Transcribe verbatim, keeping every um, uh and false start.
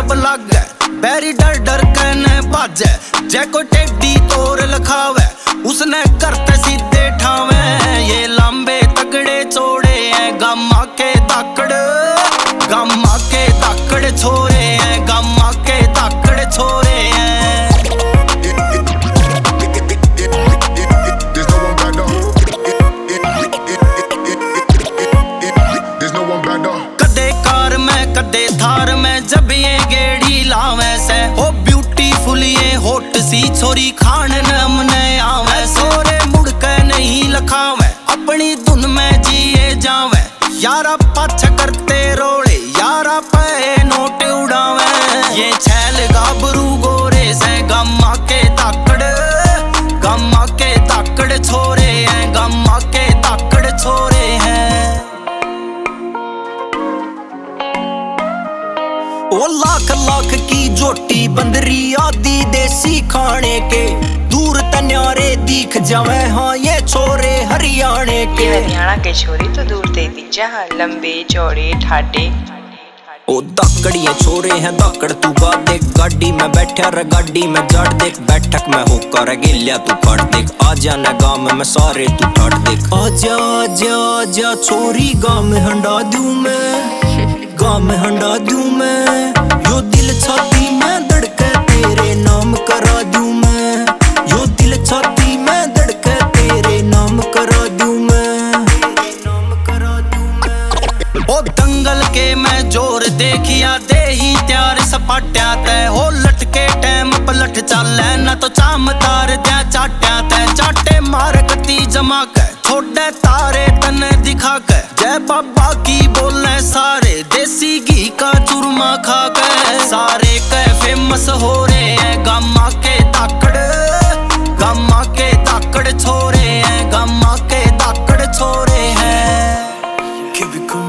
सब लागे बैरी डर डर कहने बाजे। जै को टेढ़ी तोर लखावे उसने करते सीधे ठावे। ये लंबे तगड़े छोड़े हैं गामा के दाकड़, गामा के दाकड़ छोरे हैं, गामा के दाकड़ छोरे हैं। कदे कार में कदे थार में जब ये गेड़ी लावे से ओ ब्यूटीफुल ये होट सी छोरी खान नमने आवे। सोरे मुड़ के नहीं लखावे अपनी धुन में जिए जावे। यारा पाछ करते रोले यारा पे नोट उड़ावे। ये छैल गाबरू गोरे से गामा के दाकड़, गामा के दाकड़ छोरे हैं, गामा के दाकड़ छोरे हैं। ओ लाख लाख की जोटी बंदरी आदि देसी खाने के दूर तन्यारे दिख जावे। हाँ ये छोरे हरियाणे के, हरियाणा के छोरे तो दूर दे दी जहाँ लंबे चौड़े ठाटे। ओ दाकड़िए छोरे हैं दाकड़ तू गा देख। गाड़ी में बैठा रे गाड़ी में जड़ देख। बैठक में होकर गेलिया तू काट देख। आजा न गाँव में सारे तू ठाट देख। आजा आजा आजा छोरी गाँव में हंडा दूं मैं, गाँव में हंडा दूं मैं। यो दिल छाती में धड़के तेरे नाम करा दूं मैं। यो दिल छाती में धड़के तेरे नाम करा दूं मैं, तेरे नाम करा दूं मैं। ओ दंगल के मैं जोर देखिया दे ही त्यार सपाट्या तय हो। लटके टैम पलट चाले ना तो चाम तार द्या चाट्या तय। चाटे मार कती जमा के छोड़े तारे तने दिखा के। जय बाबा की बोले सारे देसी घी का चूरमा खा के। सारे के फेमस हो रहे हैं गामा के दाकड़, गामा के दाकड़ छोरे हैं, गामा के दाकड़ छोरे हैं।